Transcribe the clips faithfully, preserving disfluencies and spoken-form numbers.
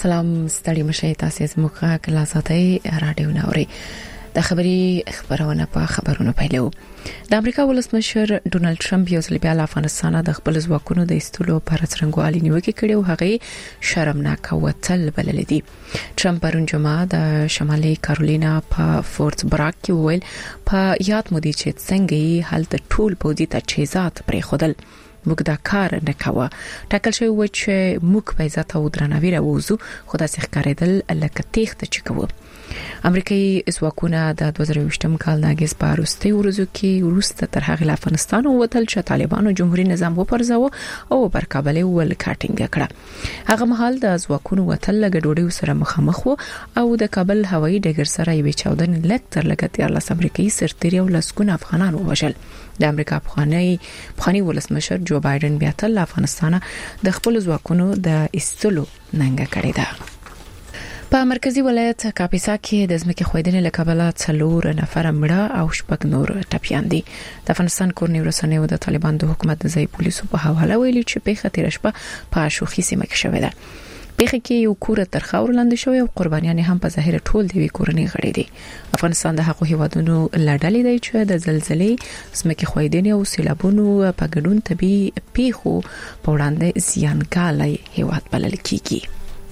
سلام ستړي مشه تاسو زموږه کلاساتي رادیو نوري د خبري خبرونه په خبرونو پیلو د امریکا ولسمشر ډونالد ټرمپ یو ځل بیا له افغانستان د خپل ځواکونو د استولو پر څرنګوالي نیوکه کړې او هغه شرمناک وتل بلل دي ټرمپ پرون جمعه د شمالي کارولینا په فورت براک کې ویل په یاد مو دي چې څنګه هلته ټول پوځي تجهیزات پرې خودل موږ دا کار نه کاوه ټاکل شوی و چې موږ په عزت او درناوي راوځو خو دا څه ښکارېدل لکه تېښته چې کوو امریکایي ځواکونه د دوه زره یوولسم کال ناګیز په وروستي ورځو کې وروسته تر هغه له افغانستان ووتل چې طالبانو جمهوریت نظام وپرځاوه او پر کابل ول کاټینګ کړه هغه مهال د ځواکونو وتل لګډوډي سره مخامخ وو او د کابل هوایي ډګر سره یو چاودن لکتر لګتیر لاس امریکایي سرتیري او لسګونه افغانان ووژل د امریکا بخاني بخاني ولسمشر جو بایدن بیا تل افغانستان د خپل ځواکونو د استلو ننګه کړې ده په مرکزی ولایت کاپیسا کې د ځمکې خویدنې له کبله څلور نفر مړه او شپږ نور ټپيان دي د افغانستان کورنۍ رسنیو د طالبان د حکومت د ځای پولیسو په حواله ویلي چې په خطر شپه په شوخي سیمه کې شوې ده په کې یو کور تر خاور لاندې شوی او قربانیان هم په ظاهر ټول دی کورنۍ غړي دي افغانستان د حقوقي هیوادونو لړلې دی چې د زلزلې ځمکې خویدنې او سیلابونو په ګډون طبي پیښو په وړاندې زیانګالي هیواد بلل کیږي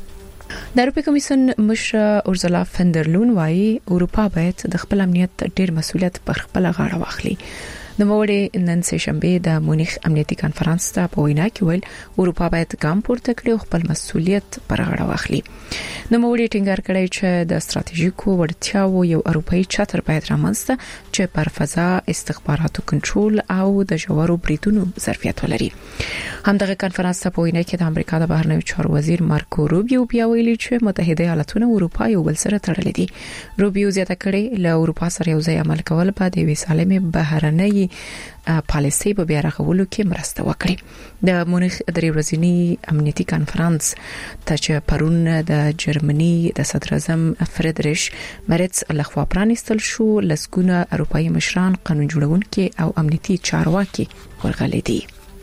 د اروپا کمیسیون مشر اورزلا فندرلون وايي اروپا باید د خپل امنیت ډیر مسؤلیت پر خپل غاړه واخلي د موړې نن سه شنبه د مونیخ امنیتي کانفرنس ته په وینا کې ویل اروپا باید ګام پورته کړي او خپل مسؤلیت پر غاړه واخلي د موړې ټینګار کړی چې د ستراتیژیکو وړتیاو یو اروپאי چتر باید رامنځته چې پر فضا استخباراتو کنټرول او د جوړو بریتونو ظرفیت ولري همدغه کانفرنس ته په وینا کې د امریکا د بهرنیو چارو وزیر مارکو روبیو بیا ویلي چې متحده ایالاتونه اروپا یو بل سره تړلي دي روبیو زیاته کړي له اروپا سره یو ځای عمل کول په د وسالمه بهرنۍ پالیسي په بیا راغولو کې مرسته وکړي د مونیخ درې ورځنی امنیتي کانفرنس ته چې پرون د جرمني د صدر اعظم فریدریش مرتز لخوا پرانیستل شو لسګونه اروپאי مشران قانون جوړونکي او امنیتي چارواکي ورغلي دي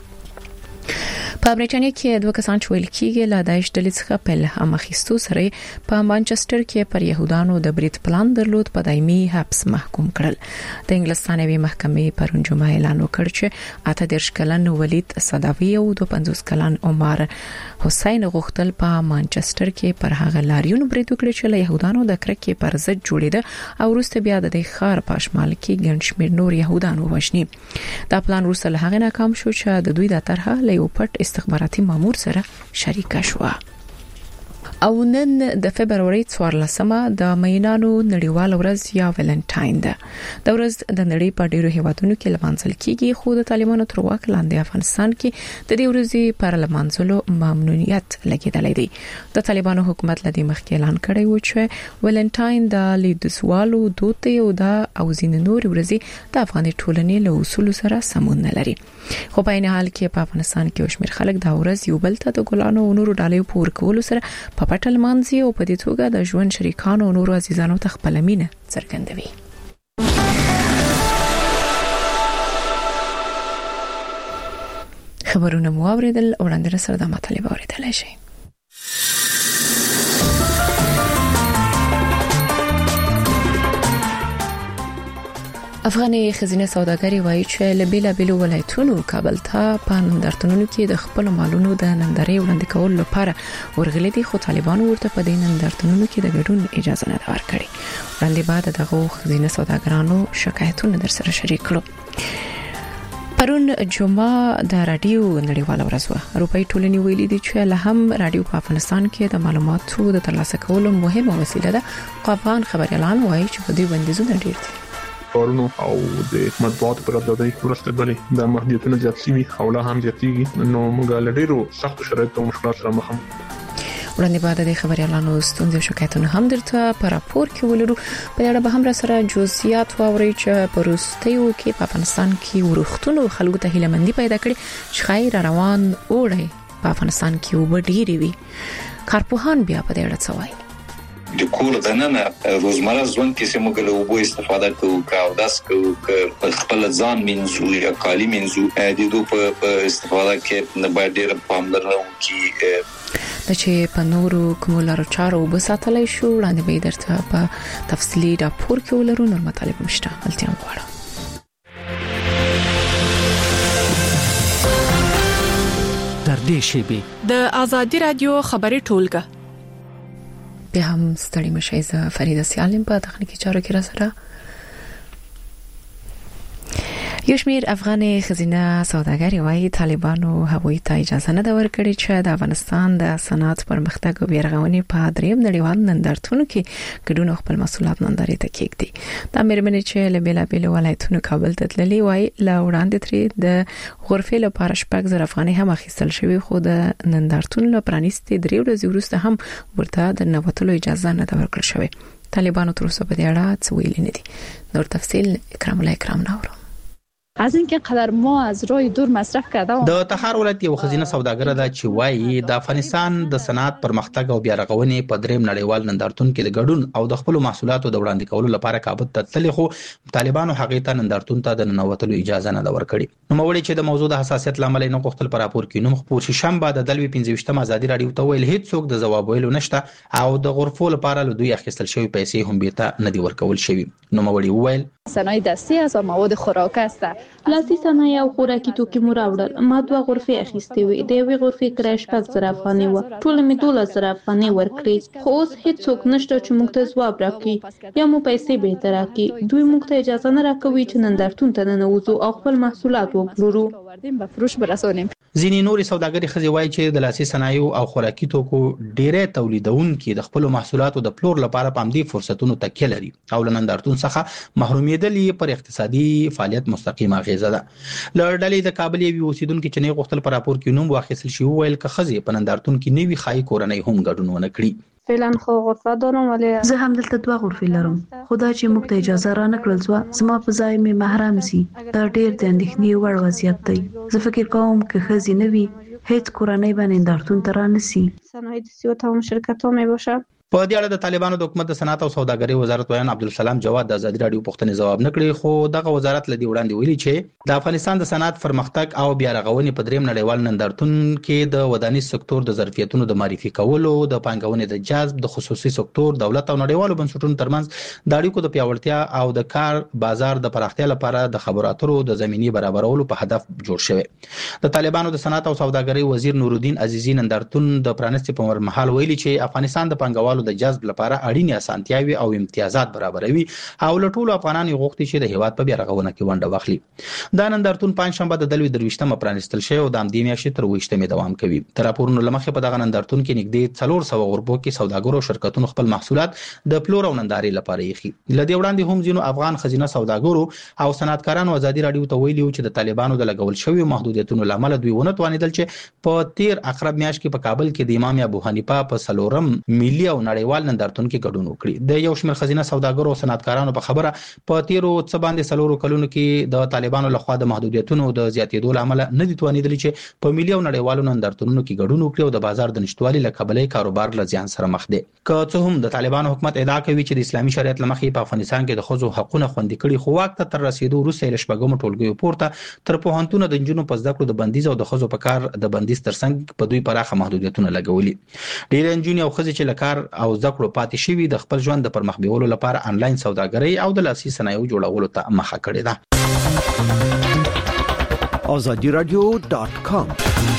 په برېټانیا کې دوه کسان چویل کېږي له داعش ډلې څخه په لهم اخیستو سره په مانچستر کې پر يهودانو د بریټ پلان درلود په دایمي حبس محکوم کړل د انګلستانوي محکمې پرون جمعه اعلان وکړ چې اته دیرش کلن ولید صداوی او دوه پنځوس کلن عمر حسین غختل په مانچستر کې پر هغه لاریون بریټ وکړ چې له يهودانو د کرکې پر ضد جوړیده او وروسته بیا د ښار په شمال کې ګڼ شمېر نور يهودانو وژني دا پلان وروسته له هغه ناکام شو چې د دوی د طرحه له یو پټ استخباراتي مامور سره شریک شو او نن د فبرवरी څوارلسمه د مینانو نړیوال ورځ یا ویلنټاین ده د ورځ د نړۍ په ډیرو هیوادونو کې لمانځل کیږي خو د طالبانو تر واک لاندې افغانستان کې د دې ورځې پر لمانځلو ممنوعیت لګیدلې دي د طالبانو حکومت لدی مخکې اعلان کړی و چې ویلنټاین د لیدسوالو دوت یو د او زین نور ورځې د افغاني ټولنې له اصول سره سمون نه لري خو په نه حال کې په افغانستان کې شمیر خلک دا ورځ یو بل ته د ګلانو او نورو ډالۍ پور کول سره په پټل مانځي او په دې توګه د ژوند شریکانو او نورو عزیزانو ته خپل مینه څرګندوي خبرونه مو اوریدل وړاندې سره د مطالبه اوریدل شي افغاني خزینه سوداګری وایي چې لبیلا بیلو ولایتونو کابل ته په نندارتونونو کې د خپل مالونو د نندارې وړاندې کول لپاره ورغلي دي خو طالبانو ورته په دې نندارتونونو کې د ګډون اجازه نه ورکړي وړاندې بعد دغه خزینه سوداګرانو شکایتونه در سره شریک کړو پرون جمعه د رادیو نړیواله ورځ و اروپאי ټولنې ویلي دي چې له هم رادیو په افغانستان کې د معلوماتو د ترلاسه کولو مهمه وسیله ده خو افغان خبريالان وایي چې په دې بندیزونه ډیر دي کارونو او د مطبوعاتو پر ازادۍ ورسته بلې د محدودیتونو زیات شوي او لا هم زیاتېږي نو موږ له ډیرو سختو شرایطو مشکلات سره مخ یو وړاندې بعد د خبريالانو ستونزې او شکایتونه هم درته په راپور کې ولرو په اړه به هم را سره جزئیات واوري چې په روستیو کې په افغانستان کې ورختونو خلکو ته هیلمندي پیدا کړي چې خیر روان اوړي په افغانستان کې وبډيري وي کارپوهان بیا په دې اړه څه وایي د کور دننه روزمره ژوند کې سمو له اوبو استفاده کوو او داس کوو ک خپل ځان منځو یا کالی منځو د دوی په استفاده کې نه باید ډېر پاملرنه وکړي د چې په نورو کوملارو چارو وبساتلای شو وړاندې به درته په تفصیلی راپور کې ولرو. نور مطالب مشته التیام غواړم. در دې شیبه د آزادی رادیو خبري ټولګه به هم ستړي مشي ز فرید سیالم په تخنیکی چارو کې را سره. یو شمېر افغان خزینه سوداګر وايي طالبانو هغوی ته اجازه نه ورکړي چې د افغانستان د صنعت پرمختګ او بیرغونې په دریم نړیوال نندارتون کې ګډون خپل مسؤلیت نندارې ته کېږدي. د امرمنې چې له بیلابل ولایتونو کابل ته تللي وايي لا وړاندې ترې د غرفې لپاره شپږ زره افغانۍ هم اخیستل شوی، خو د نندارتون لپاره پرانیستي درې ورځې وروسته هم ورته د نوښتلو اجازه نه ورکړل شوې. طالبانو تر اوسه په دې اړه څه ویلي نه دي. نور تفصیل اکرام الله اکرام ناورو. از اینکه قدر ما از راه دور مصرف کرده. د تخار ولایت یو خزینه سوداګر ده چې وایي د افغانستان د صنعت پرمختګ او بیا رغونې په دریم نړیوال نندارتون کې د ګډون او د خپل محصولاتو د وړاندې کولو لپاره کابل ته تللی، خو طالبانو هغه ته نندارتون ته د ننوتلو اجازه نه ورکړي. نو موري چې د موضوع د حساسیت لامل نه غوښتل پر راپور کې نو خپور شنبه د دلوي پنځه ویشتم ازادي رادیو ته ویل هیڅ څوک د جواب ویلو نشته او د غرفو لپاره له دوی اخیستل شوی پیسې هم بیرته نه دی ورکول شوی. نو موري ویل صنایع دستی است و مواد خوراک است. لاسي صنایع او خوراکي توکي مو راوړل. ما دوه غرفې اخیستې وې. د یوې غرفې کرایه شپږ زره افغانۍ وه. ټول مې دولس زره افغانۍ ورکړې، خو اوس هیڅوک نشته چې موږ ته ځواب راکړي یا مو پیسې بیرته راکړي. دوی موږ ته اجازه نه راکوي چې نندارتون ته ننوځو او خپل محصولات وپلورو. ځینې نورې سوداګري ښځې وایي چې د لاسي صنایعو او خوراکي توکو ډېری تولیدونکي د خپلو محصولاتو د پلور لپاره په همدې فرصتونو تکیه لري او له نندارتون څخه محرومیدل یې پر اقتصادي فعالیت مستقیمه اغیزه ده. له ډلې د کابل یوې اوسیدونکي چې نه غوښتل په راپور کې نوم واخیستل شي وویل که ښځې په نندارتون کې نه وي ښایي کورنۍ هم ګډون ونه کړي. فعلا خو غرفه دارم ولی زه هم دلته دوه غرفې لرم. خدا چې موږ ته اجازه را نکړل ځو زما په ځای مې محرم سي. دا ډېر د اندېښنې وړ وضعیت دی. زه فکر کوم که ښځې نه وي هیڅ کورنۍ به نندارتون ته رانسي. صنایع دستی و تمام شرکت ها می باشه. په دې اړه د طالبانو د حکومت د صنعت او سوداګرۍ وزارت ویان عبدالسلام جواد د ازادي رادیو پوښتنې ځواب نکړي، خو دغه وزارت لدی وړاندې ویلي چې د افغانستان د صنعت پرمختګ او بیا رغونې په دریم نړیوال نندارتون کې د ودانیز سکتور د ظرفیتونو د معرفي کولو، د پانګونې د جذب، د خصوصي سکتور، دولت او نړیوالو بنسټونو ترمنځ د اړیکو د پیاوړتیا او د کار بازار د پراختیا لپاره د خبرو اترو د زمینی برابرولو په هدف جوړ شوی. د طالبانو د صنعت او سوداګرۍ وزیر نورالدین عزیزی نندارتون د پرانستې په مهال ویلي چې افغانستان د پانګوالو د جذب لپاره اړینې اسانتیاوي او امتیازات برابروي او له ټولو افغانانو غوښتي چې د هیواد په بیا رغونه کې ونډه واخلي. دا نندارتون پنځشنبه د دلوي درويشتمه پرانستل شوی او د همدې میاشتې تر ویشتمې دوام کوي. تر راپورونو لمخې په دغه نندارتون کې نږدې څلور سوه غربو کې سوداګرو شرکتونو خپل محصولات د پلور او نندارې لپاره یې لدې وړاندې هم ځینو افغان خزینه سوداګرو او صنعتکارانو ازادي رادیو ته ویلي چې د طالبانو د لګول شوی محدودیتونو لامل دوی ونه توانیدل چې په تیر اقرب میاشت کې په کابل کې د امام ابو حنیفه په سلورم ملي او نړیوال نندارتون کې ګډون وکړي. د یو شمېر خزینه سوداګرو او صنعتکارانو په خبره په تیرو څه باندې سلورو کلونو کې د طالبانو لخوا د محدودیتونو د زیاتېدو لامل نه دي توانیدل چې په ملي او نړیوالو نندارتونونو کې ګډون وکړي او د بازار د نشټوالي له کبله کاروبار له زیان سره مخ دي. که څه هم د طالبانو حکومت ادعا کوي چې د اسلامي شریعت لمخې په افغانستان کې د ښځو حقوقونه خوندي کړي، خو واک ته تر رسیدو وروسته یې له شپږمو ټولګیو پورته تر پوهنتون د نجونو په زده کړو د بندیز او د ښځو په کار د بندیز ترڅنګ په دوی پراخه محدودیتونه لګولي. ډېر نجونې او ښځې چې له کار او زده کړو پاتې شوي د خپل ژوند د پرمخ بیولو لپاره انلاین سوداګرۍ او د لاسي صنایعو جوړولو ته مخه کړې ده. آزادی رادیو ډاټ کام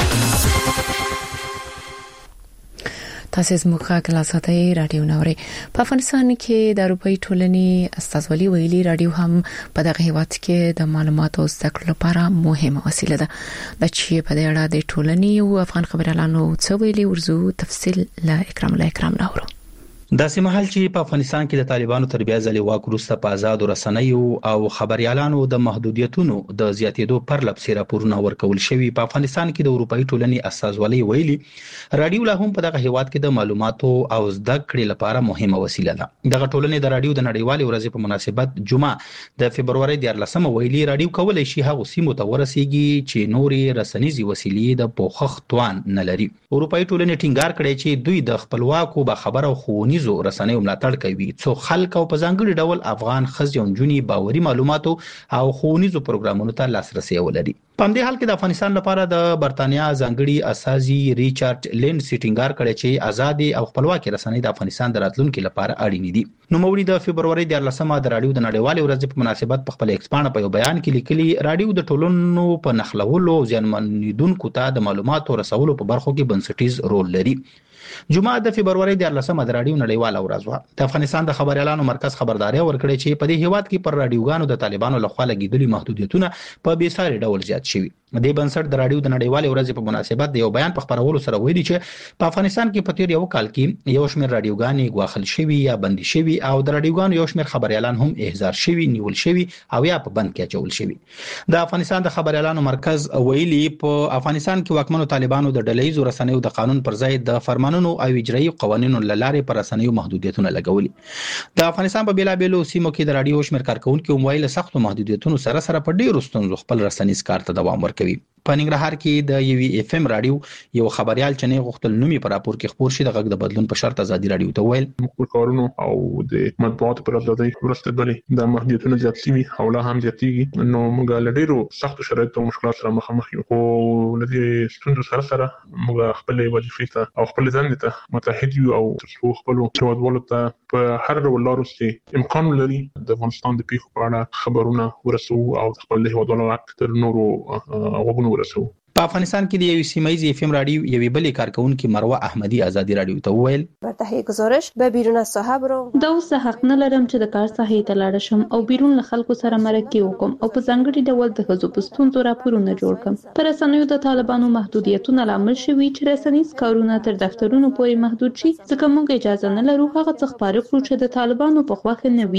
تاسو زموږ خاطر لاساتي رادیو نوري په افغانستان کې د اروپאי ټولنې استازولي ویلي رادیو هم په دغه هیواد کې د معلوماتو زده کړو لپاره مهمه وسیله ده. د چې په دې اړه د ټولنې او افغان خبريالانو څه ویلي ورزو تفصیل لا اکرام لا اکرام نورو. داسې مهال چې په افغانستان کې د طالبانو تر بیا ځلې واک وروسته په آزادو رسنیو او خبريالانو د محدودیتونو د زیاتېدو پر لپسې راپورونه ورکول شوي، په افغانستان کې د اروپאי ټولنې استازولۍ ویلي رادیو لا هم په دغه هیواد کې د معلوماتو او زده کړې لپاره مهمه وسیله ده. دغه ټولنې د رادیو د نړیوالې ورځې په مناسبت جمعه د فبرवरी دیارلسمه ویلي رادیو کولای شي هغه سیمو ته ورسیږي چې نورې رسنیزي وسیلې د پوښښ توان نه لري. اروپאי ټولنې ټینګار کړی چې دوی د خپلواکو به خبر او ښوونیزو ډلهیزو رسنیو ملاتړ کوي څو خلک او په ځانګړي ډول افغان ښځې او نجونې باوري معلوماتو او ښوونیزو پروګرامونو ته لاسرسي ولري. په همدې حال کې د افغانستان لپاره د برتانیا ځانګړي اساسي ریچارډ لینډ سټینګار کړی چې آزادي او خپلواکي رسنۍ د افغانستان د راتلونکو لپاره اړین دي. نو موري د فبرवरी د لسمه د رادیو د نړیوالې ورځې په مناسبت په خپل ایکس باندې په یو بیان کې لیکلي رادیو د ټولنو په نخلولو ځانمنیدونکو ته د معلوماتو رسولو په برخو کې بنسټیز رول لري. جمعه د فبرवरी د لسمه د رادیو نړیواله ورځ وه. د افغانستان د خبريالانو مرکز خبرداري ورکړي چې په دې هیواد کې پر رادیوګانو د طالبانو لخوا لګیدلي محدودیتونه په بیساري ډول زیات شوي. د بنسټ د رادیو د نړیوالې ورځې په مناسبت د یو بیان په خبرولو سره ویلي چې په افغانستان کې په تیر یو کال کې یو شمېر رادیوګانې غواخل شوي یا بندي شوي او د رادیوګانو یو شمېر خبريالان هم احضار شوي، نیول شوي او یا په بند کې اچول شوي. د افغانستان د خبريالانو مرکز ویلي په افغانستان کې واکمنو طالبانو د ډلهیزو رسنیو د قانون پر ځای د فرمانونو او اجرایي قوانینو لارې پر رسنیو محدودیتونه لګولي. د افغانستان په بیلابېلو سیمو کې د رادیو شمېر کارکونکو موبایل سختو محدودیتونو سره سره په ډیرو ستونزو خپل رسنیز کار ته دوام ورکوي. په ننګرهار کې د یو اف ام رادیو یو خبريال چې نه غوښتل نومي پر راپور کې خبر شي د غږ د بدلون په شرط ازادي رادیو ته ویل مخکې کارونو او د مطبوعاتو پر ازادي ورسته بلې د محدودیتونو زیات شوي او لا هم زیاتېږي. نو موږ له ډیرو سختو شرایطو او مشکلاتو سره مخامخ یو او لدې ستونزو سره سره موږ خپل وظیفې ته او خپل ځان ته متحد یو او ترڅو خپل هیوادوالو ته په هر ډول لارو چې امکان لري د افغانستان د پیښو په اړه خبرونه ورسو او خپل هیوادوالو اکثر نورو غوښتنو ورسو. په افغانستان کې د یو سیمایي اف ام رادیو یوې بلې کارکونکو مروه احمدی ازادي رادیو ته ویل بر تهیه گزارش به بیرون از ساحه برو. دا اوس حق نه لرم چې د کار ساحې ته لاړ شم او بیرون له خلکو سره مرکه وکم او په ځانګړي ډول د ښځو په ستونزو راپورونه جوړ کړم. پر رسنیو د طالبانو محدودیتونه لامل شوي چې رسنیز کارونه تر دفترونو پورې محدود شي ځکه موږ اجازه نه لرو هغه څه خبرې کړو چې د طالبانو په خوښه نه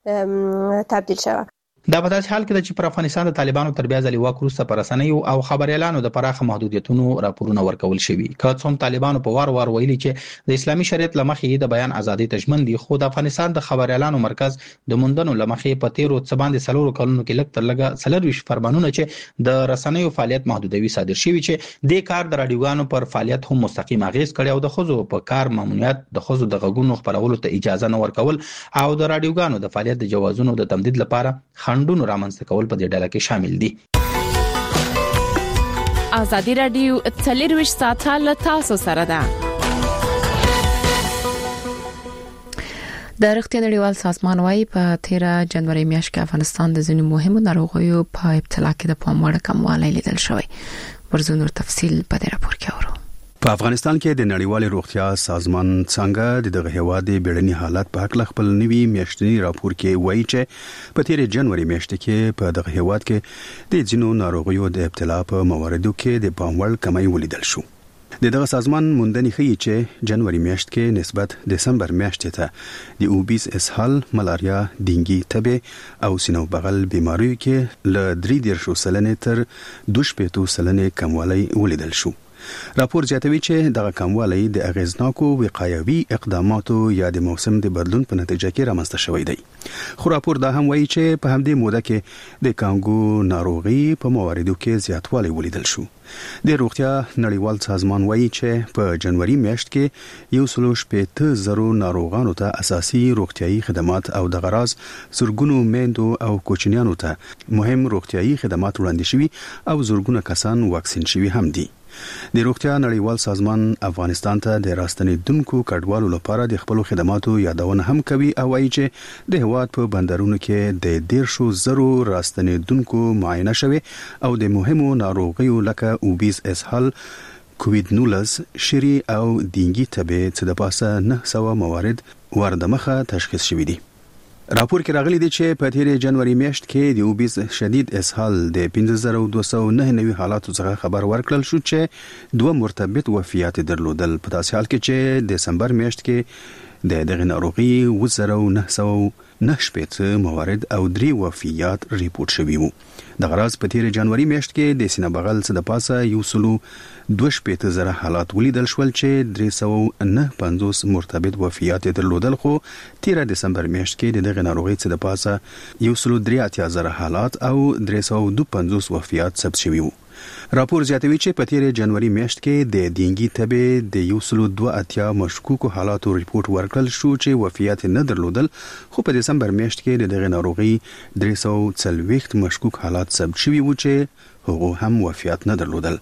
وي تبدیل شوه. دا په داسې حال کې چې پر افغانستان د طالبانو تر بیا ځلې واک وروسته پر رسنیو او خبريالانو د پراخه محدودیتونو راپورونه ورکول شوي. که څوم طالبانو په وار وار ویلي چې د اسلامي شریعت لمخې د بیان ازادي تضمین دي، خو د افغانستان د خبريالانو مرکز د موندنو لمخې په تیرو څه باندې سلورو کلونو کې لږ تر لږه څلورویشت فرمانونه چې د رسنیو فعالیت محدودوي صادر شوي چې د کار د رادیوګانو پر فعالیت هم مستقیم اغیز کړي او د خزو په کار ممنوعیت، د خزو د غږونو خبرولو ته اجازه نه ورکول او د رادیوګانو د فعالیت د جوازونو د تمدید لپاره خنډونه رامنځته کول په دې ډله کې شامل دي. ازادي رادیو څلورویشت ساعته له تاسو سره ده. د روغتیا نړیوال سازمان وايي په تیره جنوري میاشت کې افغانستان د ځینو مهمو ناروغیو په ابتلا کې د پام وړ کموالی لیدل شوی. ورزو نور تفصیل په دې راپور کې اورو. په افغانستان کې د نړیوال روغتیا سازمان څنګه د هیواد د بیړني حالت په اړه خپل نوي میاشتنی راپور کې وایي چې په تیر جنوري میاشت کې په دغه هیواد کې د ځینو ناروغیو د ابتلا په مواردو کې د پام وړ کمی ولیدل شو. د دغه سازمان موندنې ښیي چې جنوري میاشت کې نسبت دسمبر میاشتې ته د اوبیس اسهال، ملاریا، ډینګي، تبه او سینو بغل بیماریو کې له درې دیرشو سلنې تر دوه شپېتو سلنې کموالی ولیدل شو. راپور زیاتوي چې دغه کموالی د اغیزناکو وقایوي اقداماتو یا د موسم د بدلون په نتیجه کې رامنځته شوی دی. خو راپور دا هم وایي چې په همدې موده کې د کانګو ناروغي په مواردو کې زیاتوالی ولیدل شو. د روغتیا نړیوال سازمان وایي چې په جنوري میاشت کې یو سل شپېته زره ناروغانو ته اساسي روغتيایي خدمات او د غراز زرګونو میندو او کوچنیانو ته مهم روغتيایي خدمات وړاندې شوي او زرګونه کسان واکسین شوي هم دي. د روغتیا نړیوال سازمان افغانستان ته د راستنیدونکو کډوالو لپاره د خپل خدماتو یادونه هم کوي او وايي چې د هواد په بندرونو کې د دیرشو زرو راستنیدونکو معاینه شوي او د مهمو ناروغیو لکه اوبیس اسهال، کووید نولس، شری او ډینګي تبه څخه د پاسه نه سوه موارد وردمخه تشخیص شوي دي. راپور کې راغلي دي چې په تیر جنوري میاشت کې د اوبیس شدید اسهال د پنځه زره دوه سوه نه نوي حالاتو څخه خبر ورکړل شو چې دوه مرتبط وفیات درلودل. په داسې حال کې چې د دسمبر میاشت کې د دغه ناروغي اووه زره نه سوه نه شپېته موارد او درې وفیات ریپورت شوي وو. د غراز په تیر جنوري میاشت کې د سینه بغل څخه د پاسه یو سلو دوه شپېته زره حالات ولیدل شول چې درې سوه نه پنځوس مرتبط وفیات درلودل. خو تیر دسمبر میاشت کې د دغه ناروغي څخه د پاسه یو سلو درې اتیا زره حالات او درې سوه دوه پنځوس وفیات ثبت شوي وو. راپور زیاتوي چې په تیر جنوري میاشت کې د دینګي تبې د یو سل دوه اتیا مشکوکو حالاتو ریپورت ورکړل شو چې وفیات نه درلودل، خو په دسمبر میاشت کې د دغه ناروغي درې سوه څلوېښت مشکوک حالات ثبت شوي وو چې هغه هم وفیات نه درلودل.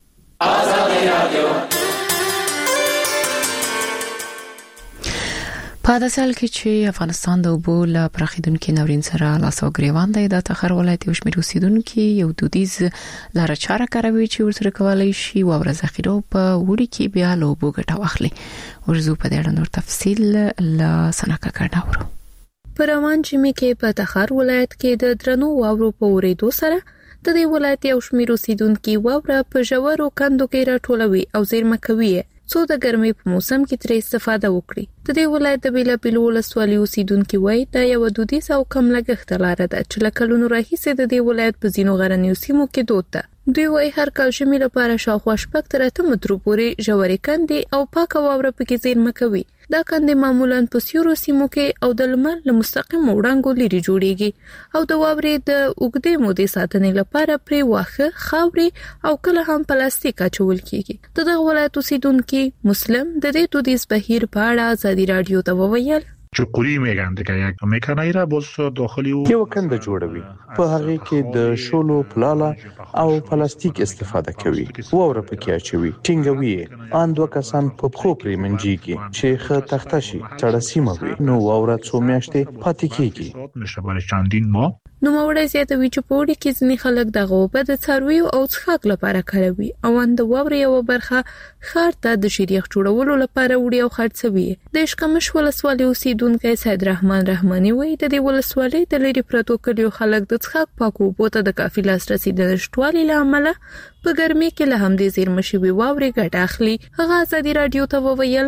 په داسې حال کې چې افغانستان د اوبو له پراخېدونکي ناورین سره لاس او ګریوان دی، د تخار ولایت یو شمېر اوسیدونکي یو دودیز لاره چاره کاروي چې ورسره کولای شي واوره ذخیره په وړي کې بیا له اوبو ګټه واخلي. ورزو په دې اړه نور تفصیل له سناکا کړه ورو. په روان ژمي کې په تخار ولایت کې د درنو واورو په ورېدو سره د دې ولایت یو شمېر اوسیدونکي واوره په ژورو کندو کې راټولوي او زیرمه کوي څو د ګرمۍ په موسم کې ترې استفاده وکړي. د دې ولایت د بیلابیلو ولسوالۍ اوسیدونکي وایي دا یو دودیز او کم لګښت لاره ده چې له کلونو راهیسې د دې ولایت په ځینو غرنیو سیمو کې دود ده. دوی وایي هر کال ژمي لپاره شاوخوا شپږ تر اته مترو پورې ژورې کندې او پاکه واوره پکې زیرمه کوي. دا کندې معمولاً په سیورو سیمو کې او د لمر له مستقیم وړانګو لري جوړیږي او د واورې د اوږدې مودې ساتنې لپاره پرې واښه، خاورې او کله هم پلاستیک اچول کیږي. د دغه ولایت اوسیدونکي مسلم د دې دودیز بهیر په اړه آزادي رادیو ته وویل چوکوری میگن دیگه یک میکنه را باز داخلی او یو کنده جوړوي، په هغه کې د شولو پلاله او پلاستیک استفاده کوي، واوره پکې اچوي، ټینګوي، ان دوه کسان په خو پرې منځيږي چې خه تخته شي چړه سیمه وي، نو واوره څو میاشتې پاتې کیږي. میشه برای چندین ماه. نو موړی زیاتوي چې په وړي کې ځینې خلک دغه اوبه د څارویو او څښاک لپاره کاروي او ان د واورې یو برخه ښار ته د شیریخ جوړولو لپاره وړي او خرڅوي. د اشکمش ولسوالۍ اوسیدونکی سید رحمان رحماني وایي د دې ولسوالۍ د لرې پرتو کلیو خلک د څښاک پاکو اوبو ته د کافي لاسرسي د نشټوالي له امله په ګرمۍ کې له همدې زیرمه شوي واورې ګټه اخلي. هغه آزادي رادیو ته وویل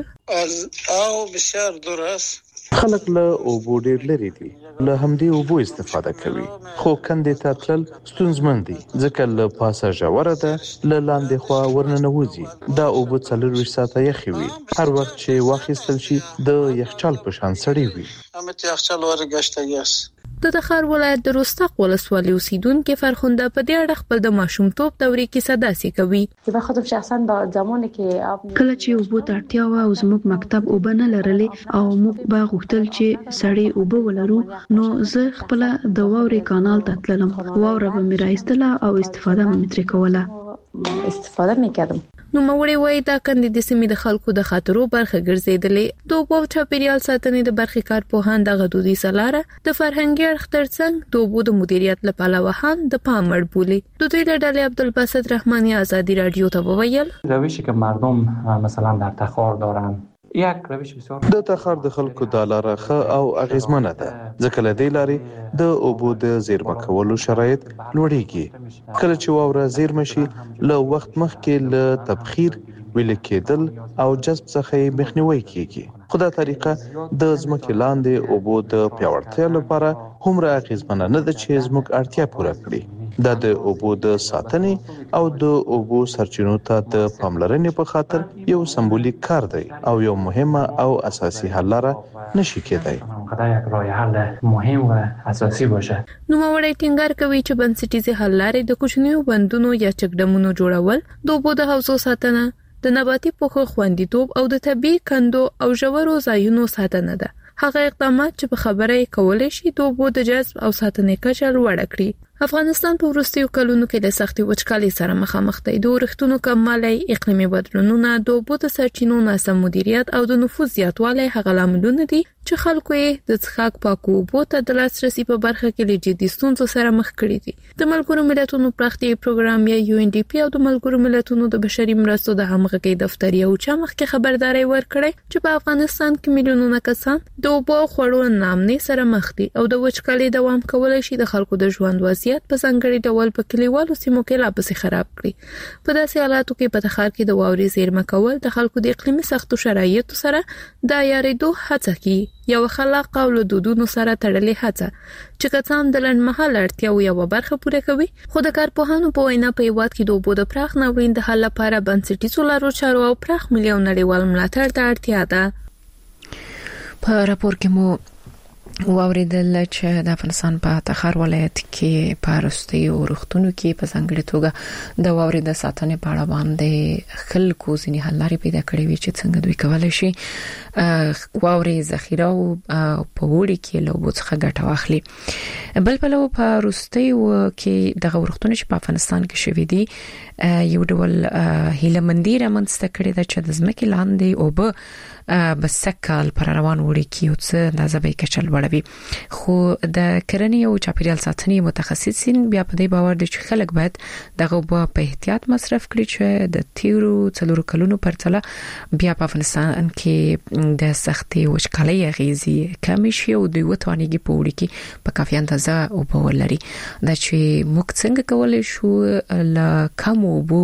او بسیار درست خلک له اوبو ډېر لري دي، له همدې اوبو استفاده کوي، خو کندې ته تلل ستونزمن دي ځکه له پاسه ژوره ده، له لاندې خوا ورننوځي. دا اوبه څلورویشت ساعته یخې وي، هر وخت چې واخیستل شي د یخچال په شان سړې وي. همت یخچال ورګشتګي است. د تخار ولایت د رستاق ولسوالۍ اوسیدونکو فرخنده په دې اړه خپل د ماشومتوب دورې کې صداسي کوي. زه خودم شخصا با زمانی که کله چې اوبو ته اړتیا و او زموږ مکتب اوبه نه لرلې او موږ به غوښتل چې سړې اوبه ولرو، نو زه خپل د واورې کانال ته تللم، واوره به مې راایستله او استفاده مې ترې کوله. استفاده میکردم. نو موري وای دا کندې د سیمې د خلکو د خاطرو برخه ګرځیدلې. د اوبو چاپیریال ساتنې د برخې کارپوهان د غدودي سلاره د فرهنګي اړخ ترڅنګ د اوبو د مدیریت لپاره وهان د پام اړ بولی. د دوی له ډلې عبدالباسط رحماني آزادی رادیو ته وویل روشی که مردم مثلا در تخار دارن یک روش بسیار د تخار د خلکو د لارخه او اغیزمنه ده، ځکه له دې لارې د اوبو د زیرمه کولو شرایط لوړیږي. کله چې واوره زیرمه شي له وخت مخکې له تبخیر، ویل کېدل او جذب څخه مخنیوي کیږي. خو دا طریقه د ځمکې لاندې اوبو د پیاوړتیا لپاره هومره اغیزمنه نه ده چې زموږ اړتیا پوره کړي. دا د اوبو د ساتنې او د اوبو سرچینو ته د پاملرنې په خاطر یو سمبولیک کار دی او یو مهمه او اساسي حل لاره نشي کېدای. خدای یک راه حل مهم و اساسي باشه. نو موړی ټینګار کوي چې بنسټیزي حل لارې د کوچنیو بندونو یا چکډمونو جوړول، د اوبو د حوضو ساتنه، د نباتي پوښښ خوندیتوب او د طبیعي کندو او ژورو ځایونو ساتنه ده. هغه اقدامات چې په خبره کولای شي د اوبو د جذب او ساتنې کچه لوړه کړي. افغانستان په وروستیو کلونو کې د سختي وچکالۍ سره مخامخ دی. د ورښتونو کموالی، اقلیمي بدلونونه، د اوبو د سرچینو ناسم مدیریت او د نفوذ زیاتوالی هغه لاملونه دي چې خلکو یې د څښاک پاکو اوبو ته د لاسرسي په برخه کې له جدي ستونزو سره مخ کړي دي. د ملګرو ملتونو پراختیایي پروګرام یا یو ان ډي پی او د ملګرو ملتونو د بشري مرستو د همغږۍ دفتر یو چا مخکې خبرداري ورکړې چې په افغانستان کې میلیونونه کسان د اوبو او خوړو نامنې سره مخ دي او د وچکالۍ دوام کولای شي د خلکو د ژوند وضعیت په ځانګړي ډول په کلیوالو سیمو کې لا پسې خراب کړي. په داسې حالاتو کې په تخار کې د واورې زیرمه کول د خلکو د اقلیمي سختو شرایطو سره د عیارېدو هڅه کوي، یو خلاق او له دودونو سره تړلې هڅه چې کڅام د لنډمهاله اړتیاو یوه برخه پوره کوي. خو د کارپوهانو په وینا په هېواد کې د اوبو د پراخ ناورین د حل لپاره بنسټیزو لارو چارو او پراخ ملي او نړیوال ملاتړ ته اړتیا ده. په راپور کې مو واوریدل چې د افغانستان په تخار ولایت کې په رستي او رختونو کې په ځانګړي توګه د واوري د ساتنې په اړه باندې خلکو ځینې حل لارې پیدا کړې وي چې څنګه دوی کولای شي واوري ذخیره او په وړي کې له وڅخه ګټه واخلي. بل په لور په رستي کې د رختونو چې په افغانستان کې شوې دي یو ډول هیله مندي رامنځته کړې ده چې د ځمکې لاندې او به بسکل پر روان وړي کې او څه اندازه به کچل وړوي. خو د کرنې او چاپیریال ساتنې متخصصین بیا په دې باور دي چې خلک باید دغه په احتیاط مصرف کړي چې د تیرو څلورو کلونو پرتله بیا په افغانستان کې د سختي وچکالۍ غیزي کم شي او دوی وتوانيږي په وړي کې په کافي اندازه او په ولري دا چې موږ څنګه کولای شو ل کم او بو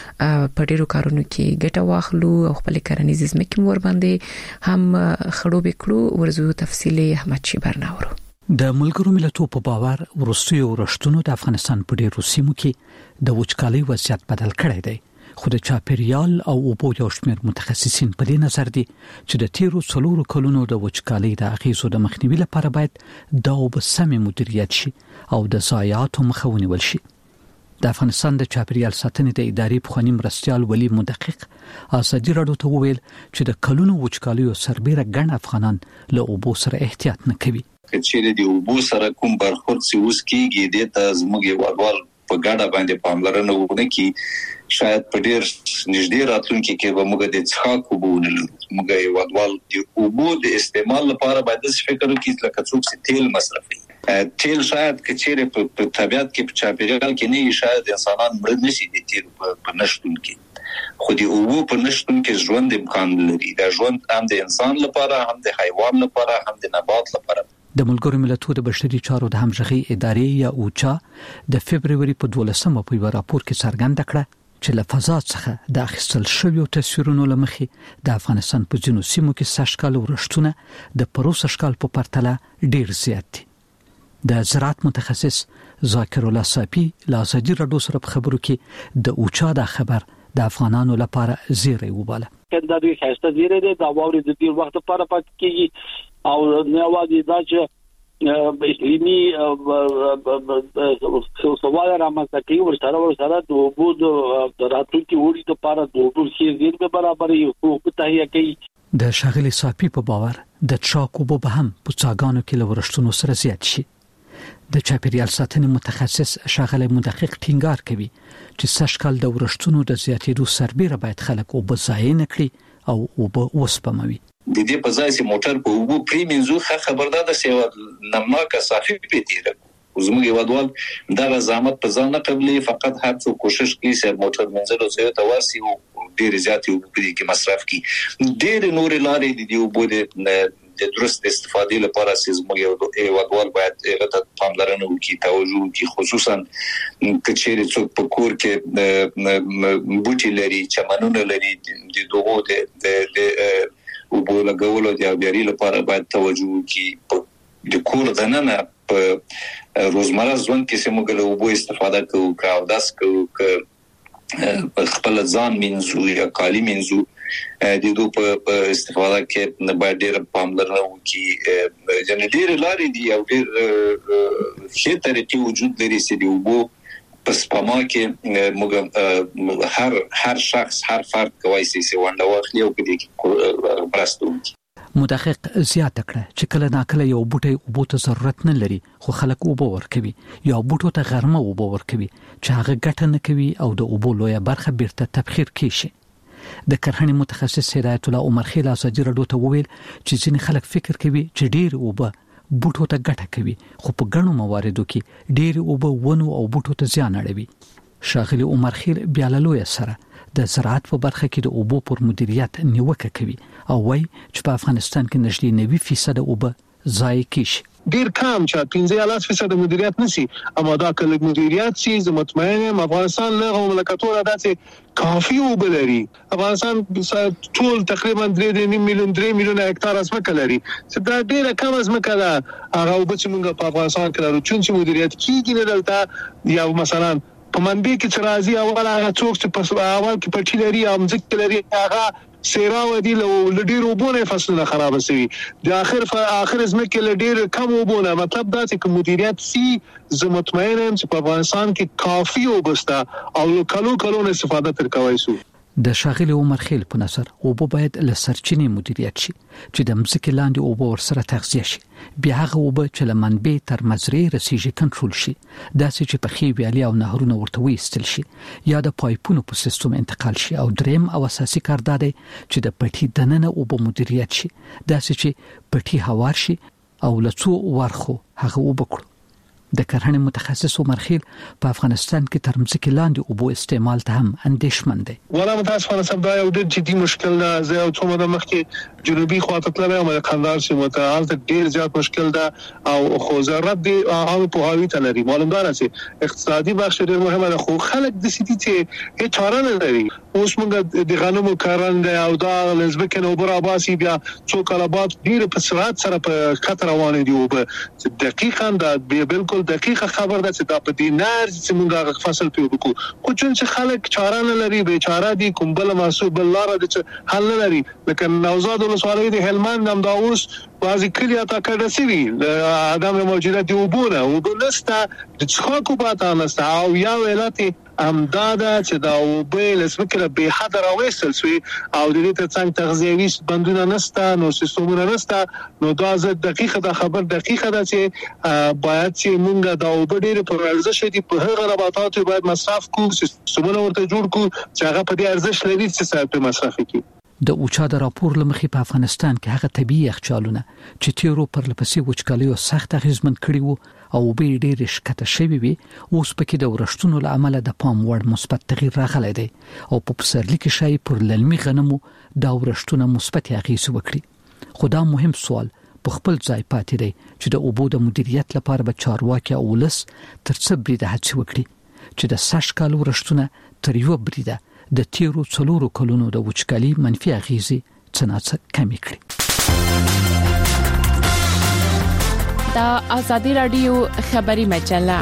په ډیرو کارونو کې ګټه واخلو او خپل کرنیز ځمکې مور باندې هم خړوب کړو. ورزو تفصیلی احمد شي برناورو. د ملګرو ملتونو په باور ورستي او رښتونو د افغانستان په ډیرو سیمو کې د وچکالۍ وضعیت بدل کړی دی. خو د چاپیریال او اوبو یو شمېر متخصصین په دې نظر دي چې د تیرو څلورو کلونو د وچکالۍ د اغیزو د مخنیوي لپاره باید د اوبو سمې مدیریت شي او د ضایعاتو مخه ونیول شي. د افغانستان د چاپیریال ساتنې د ادارې پخوانی مرستیال ولی مدقق ازادي راډیو ته وویل چې د کلونو وچکالیو سربېره ګڼ افغانان له اوبو سره احتیاط نه کوي. چې د اوبو سره کوم برخورد سی اوس کېږي د تاسمږي وړوال په ګډه باندې پاملرنه وکړي چې شاید په ډیر نږدې راتلونکي کې به موږ د څښاک اوبو ونلرو. موږ یو وړوال د اوبو د استعمال لپاره باید څه فکر وکړو لکه څوک چې تیل مصرفوي. تیل شاید کچېره په طبيعت کې په چاپیریال کې نه شاید انسانان مړ نشي د تیل په نشټون کې خو د اوبو په نشټون کې ژوند امکان لري. دا ژوند هم د انسان لپاره هم د حیوان لپاره هم د نبات لپاره. د ملګرو ملتونو د بشري چارو د همغږي ادارې یا اوچا د فبرवरी په دولسمه په یو راپور کې څرګنده کړه چې له فضا څخه د اخیستل شویو تصویرونو لمخې د افغانستان په ځینو سیمو کې سشکال ورښتونه د پروسه شکال په پرتله ډیر زیات دي. د زراعت متخصص ذاکر الله صافي له ازادي راډیو سره په خبرو کې د اوچا د خبر د افغانانو لپاره زیری وباله. دا دوی خاصه زیری دی دا ووري د دې وخت لپاره پات کیږي او نه وادي دا چې اسلامي سوال رامنځته کوي ورسره ورسره د اوبو د راتلونکي وړي لپاره د اوبو شي زیر به برابر یو حقوق تهیه کوي. د شاغلي صافي په باور د چاکو به هم په څاګانو کې لورشتونو سره زیات شي. د چاپیریال ساتنې متخصص شاغلي مدقق ټینګار کوي چې سشکال د ورشتونو د زیاتېدو سربېره باید خلک او بزای نه کړي او او به وسپموي. د دې په ځای چې موټر په اوبو پریمنځو خبردار ده چې نمناکه صافي پیتیره زموږ یوادوال دا زحمت په ځان نه قبلي فقط هر څو کوشش کوي چې موټر منځلو زیات تواسي او ډیر زیات اوبو کې مصرف کوي. ډیر نور لارې دي اوبو د د درست استفادې لپاره زموږ یوادوال باید غته پاملرنه وکړي توجه وکړي خصوصا کچېره څوک په کور کې بوټي لري چمنونه لري د دوغو د د اوبو لګولو د اوبیاري لپاره باید توجه وکړي. د کور دننه په روزمره ژوند کې سمګل اوبو استفاده کوو کاو داس کوو ک خپل ځان منځو یا کالی منځو د دوی په استفاده کې نه باید ډېر پاملرنه وکړي. جن ډېر لارې دي او ډېر ښه طریقې وجود لري چې د اوبو په سپما کې موږ هر هر شخص هر فرد کوي چې ونده واخلي او په دې کې پرستو. مدقق زیاته کړه چې کله ناکله یو بوټي اوبو ته ضرورت نه لري خو خلک اوبو ورکوي یا بوټو ته غرمه اوبو ورکوي چې هغه ګټه نه کوي او د اوبو لویه برخه بیرته تبخیر کیږي. د کرهنې متخصص هدایت الله عمر خیل ازادي راډیو ته وویل چې ځینې خلک فکر کوي چې ډیر اوبه بوټو ته ګټه کوي خو په ګڼو مواردو کې ډیر اوبه ونو او بوټو ته زیان اړوي. شاغلي عمر خیل بیا له لوی سره د زراعت په برخه کې د اوبو پر مدیریت نیوکه کوي او وايي چې په افغانستان کې نږدې نوي فیصد اوبه ضایع کیږي. ډیر کم چې پنځه فیصد مدیریت نشي اما دا کله مدیریت شي زه مطمئن یم افغانستان له مملکتونو داسې کافي وبلري. افغانستان ټول تقریبا درې میلیون درې میلیون هکتار ځمکه لري چې دا ډیره کم ځمکه ده هغه وبچ موږ په افغانستان کې لرو چې مدیریت کیږي نه دلته یا مثلا په منبع کې چې راځي اول هغه څوک چې په اول کې پټی لري او ځکه لري هغه سیراو دي له ډیر وبونه فصلونه خراب شي د اخر اخر زمکه له ډیر کم وبونه مطلب دا چې مدیریت سي زه مطمئن یم چې په افغانستان کې کافي وبسته او کلو کلو استفاده تر کوي سو د شاغلي عمر خیل په نظر اوبه باید له سرچینې مدیریت شي چې د مځکې لاندې اوبه ورسره تغذیه شي بیا هغه اوبه چې له منبع تر مزرعې رسیږي کنټرول شي داسې چې په خې ویالې او نهرونه ورته وایستل شي یا د پایپونو په سیستم انتقال شي او دریم او اساسي کار دا دی چې د پټي دننه اوبه مدیریت شي داسې چې پټي هوار شي او لڅو ورخو هغه اوبه کړو د کرهڼې متخصص عمر خیل په افغانستان کې تر مځکې لاندې اوبو استعمال ته هم اندېښمن دی. ولا متاسفانه سم دا یو ډېر جدي مشکل ده. زه او څومره د مخکې جنوبي خواته تللی یم د کندهار سیمې ته، هلته ډېر زیات مشکل ده او خو ضرورت دی هغه پوهاوي ته لري. معلومدار چې اقتصادي بخش ډېر مهمه ده، خو خلک داسې دي چې هېڅ چاره نه لري. اوس موږ د غنمو کرنده او دا له ځمکې نه اوبه راباسي، بیا څو کاله بعد ډېر په سرعت سره په ښکته روانې دي اوبه. دقیقاً دا بالکل دقیقه خبر ده چې دا په دې نار چې موږ فصل پیو وکړو، خو چې خلک چاره نه لري، بیچاره دي، کوم بل محسوب بل لار دي حل نه لري. لکه نوزاد ولسوالۍ د هلمند هم دا اوس بعضی کلیه تا کډه سوي ادم موجوده دی وبونه وبنستا د څخه پاته نستا او یا ولات امداده چې دا وبې لسمکره به حد راوېستل سوی او د دې ته څنګه تغذیوي بندونه نستا، نو سیستمونه نستا. نو دا زه دقیقه دا خبر دقیقه ده چې باید چې موږ دا وبې ډېر په ارزښت دي په هغه رباطات باید مصرف کوو، سیستمونه ورته جوړ کوو چې هغه په دې ارزښت لري چې څه په مصرف کوي. د اوچا د راپور لمخې په افغانستان کې هغه طبيعي یخچالونه چې تیرو پر لپسې وچکالیو سخت اغیزمن کړي وو او به ډېر شکته شوی وي، اوس پکې د ورښتونو له امله د پام وړ مثبت تغییر راغلی دی او په پسرلي کې شای پر للمي غنمو دا ورښتونه مثبت اغیز وکړي. خو دا مهم سوال په خپل ځای پاتې دی چې د اوبو د مدیریت لپاره به چارواکي او ولس تر څه بریده هڅې وکړي چې د سږ کال ورښتونه تر یو بریده د تیرو څلورو کلونو د وچکالي منفي اغیزې څنګه کمې کړي. دا آزادی رادیو خبری مجله.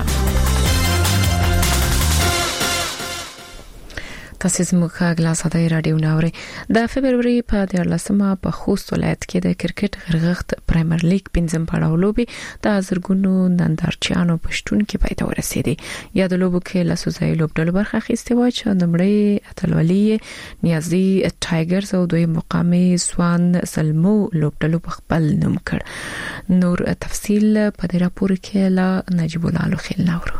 تاسو زموږ غلا آزادی رادیو ناوړي. د فبرवरी په دیارلسمه په خوست ولایت کې د کرکټ غرغښت پرایمر لیګ پنځم پړاو لوبي د زرګونو نندارچیانو پښتون کې پای ته ورسېدي. یا د لوبو کې لاسوزای لوبډلو برخه اخیستې و چې د مړی اتلولي نیازي ټایګرز او دوی مقامي سوان سلمو لوبډلو په خپل نوم کړ. نور تفصیل په دې راپور کې لا نجیب الله لوخیل ناورو.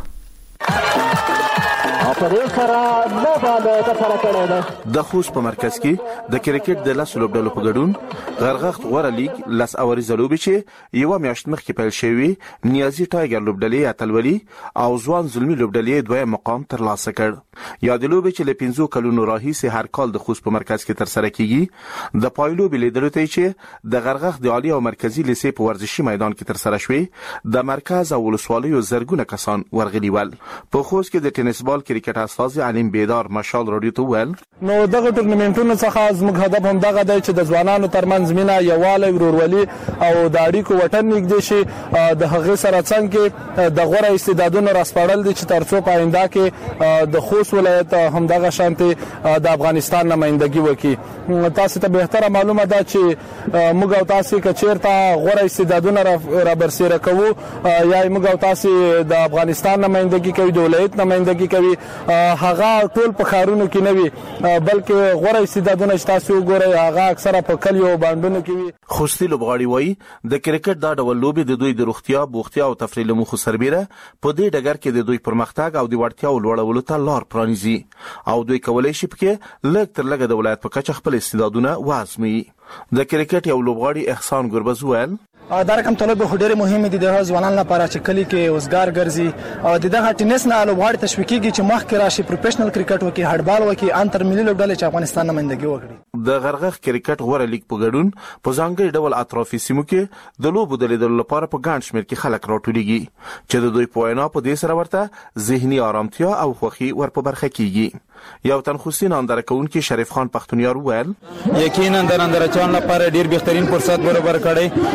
د خوست په مرکز کې د کرکټ د لاس لوبډلو په ګډون غرغښت غوړه لیګ لاس اوري زلوبي چې یو میاشت مخکې پیل شوی نیازي ټایګر لوبډلې اتلولي او ځوان زلمي لوبډلې دوه مقام ترلاسه کړ. یا د لوبي چې له پنځو کلونو راهیسې هر کال د خوست په مرکز کې تر سره کیږي، د پایلو بلیدلو ته چې د غرغښت د عالی او مرکزی لیسې په ورزشي میدان کې تر سره شوی، د مرکز او ولسوالیو زرګونه کسان ورغلي ول. په خوست کې د ټینس بال کرکټ استاد علیم بیدار مشال رادیو ته ویل نو دغه ټورنمنټونو څخه زموږ هدف هم دغه دی چې د ځوانانو ترمنځ مینه، یووالی، ورورولي او د اړیکو وطن نږدې شي. د هغه سره څنګه د غوړه استعدادونو راسپړل دي چې ترڅو په آینده کې د خوست ولایت هم دغه شانتي د افغانستان نمائندګي وکړي. تاسو ته بهتره معلومه ده چې موږ او تاسو کچیرته غوړه استعدادونه را برسېره کوو یا موږ او تاسو د افغانستان نمائندګي کوي، د ولایت نمائندګي کوي، هغه ټول په خارونو کې نه وي بلکې غوړه استعدادونه چې تاسو وګورئ هغه اکثره په کلیو باندې کې وي. خوستي لوبغاړي وایي د کرکټ دا ډول لوبي د دوی د روغتیا، بوختیا او تفریح له مخې سربېره په دې ډګر کې د دوی پرمختګ او د وړتیاو لوړولو ته لار پرانیزي او دوی کولای شي پکې لږ تر لږه د ولایت په کچه خپل استعدادونه وازموي. د کرکټ یو لوبغاړي احسان ګربز ویل دا رقم طلب خو ډېر مهم دي د ځوانانو لپاره چې کلی کې اوسګار ګرځي او دغه ټینس نه لوبغاړي تشویقيږي چې مخکې راشي پروفیشنل کرکټ وکړي، هډبال وکړي، انتر ملي لوبډلې چې افغانستان نمائندګي وکړي. د غرغښت کرکټ غوړه لیګ په ګډون په ځانګړي ډول اطرافي سیمو کې د لوبو د لیدلو لپاره په ګڼ شمېر کې خلک راټولېږي چې د دوی په وینا په دې سره ورته ذهني آرامتیا او خوښي ورپه برخه کیږي. یو تنخوسي ننداره کوونکی شریف خان پښتونیار ویل یقینا د نندارچیانو لپاره ډیر بهترین فرصت برابر کړي او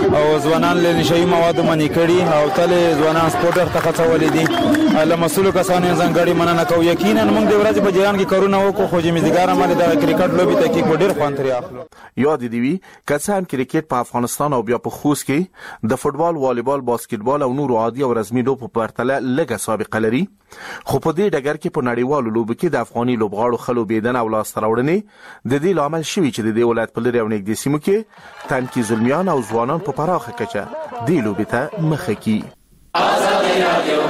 ځوانان له نشئی موادو منې کړي او تل ځوانان سپورټر ته هڅولې دي. له مسؤلو کسانو ځانګړي مننه کوو. یقینا موږ د ورځې په جریان کې کارونه وکړو خو جمیزګار عمل د کرکټ لوبي ته کې ډېر خوند ترې اخلو. یاد دی وی کسان کرکټ په افغانستان او بیا په خوست کې د فوتبال، والیبال، باسکټبال او نور عادي او رسمي لوبو په پرتله لږه سابقه لري. خو په دې ډګر کې په نړیوالو لوبو کې د افغاني لوبغاړو خلو بيدن او لاس تراوړنې د دې لامل شوی چې د دې ولایت په لري او نږدې سیمو کې تنکي ظلمیان او ځوانان په پراخه کچه دې لوبې ته مخه کړي.